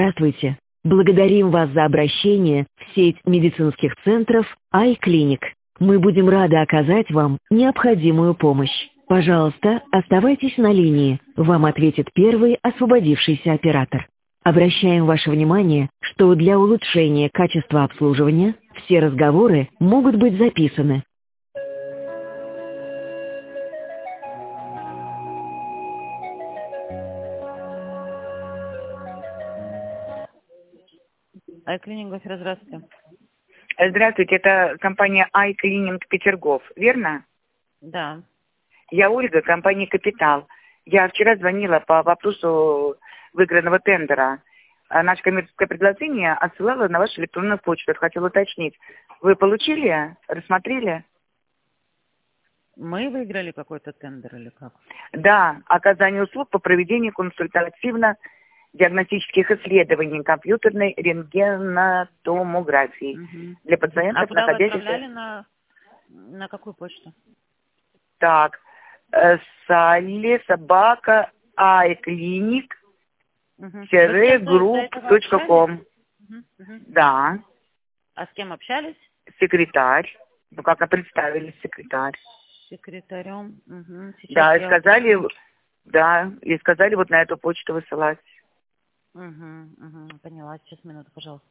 Здравствуйте. Благодарим вас за обращение в сеть медицинских центров iClinic. Мы будем рады оказать вам необходимую помощь. Пожалуйста, оставайтесь на линии. Вам ответит первый освободившийся оператор. Обращаем ваше внимание, что для улучшения качества обслуживания все разговоры могут быть записаны. iClinic, Гофер, здравствуйте. Здравствуйте, это компания iClinic Петергоф, верно? Да. Я Ольга, компания «Капитал». Я вчера звонила по вопросу выигранного тендера. Наше коммерческое предложение отсылала на вашу электронную почту. Хотела уточнить. Вы получили? Рассмотрели? Мы выиграли какой-то тендер или как? Да, оказание услуг по проведению консультативно-диагностических исследований компьютерной рентгенотомографии для пациентов, А куда вы находящихся... отправляли на какую почту? Так, Салли, собака, iClinic, group.com. Да. А с кем общались? Секретарь. Ну, как представились, секретарь. Секретарем. Да, и сказали вот на эту почту высылать. Поняла. Сейчас, минуту, пожалуйста.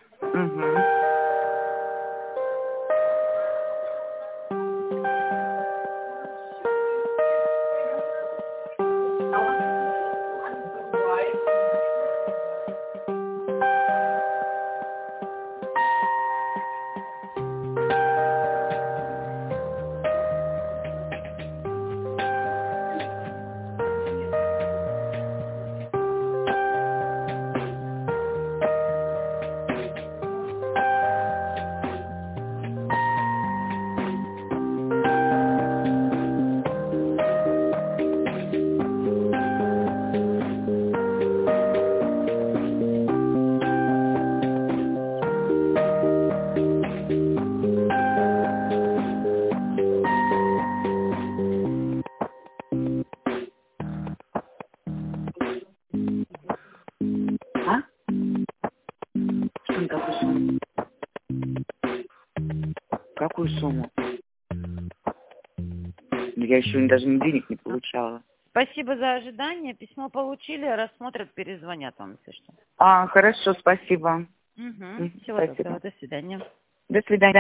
Какую сумму? Я еще даже денег не получала. Спасибо за ожидание. Письмо получили, рассмотрят, перезвонят вам, если что. Хорошо, спасибо. Всего доброго. До свидания. До свидания.